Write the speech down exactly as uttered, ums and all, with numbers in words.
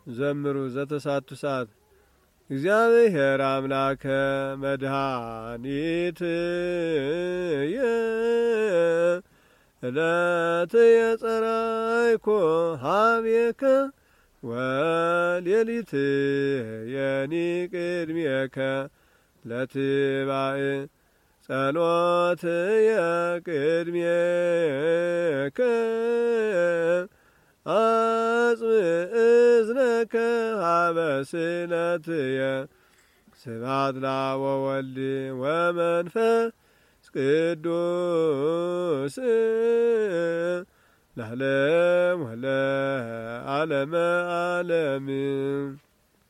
ዘምሩ ዘተሳቱ ሰዓት እግዚአብሔር አምላከ መድኃኒትየ እለትየ ጸራይኮ ሀቤከ ወሌሊትየኒ ቅድሜከ ለትባእ ጸሎትየ ቅድሜከ አጽምዕ እዝነከ ሀበ ስእለትየ ስብሐት ለአብ ወወልድ ወመንፈስ ቅዱስ ለዓለም ወለዓለመ ዓለም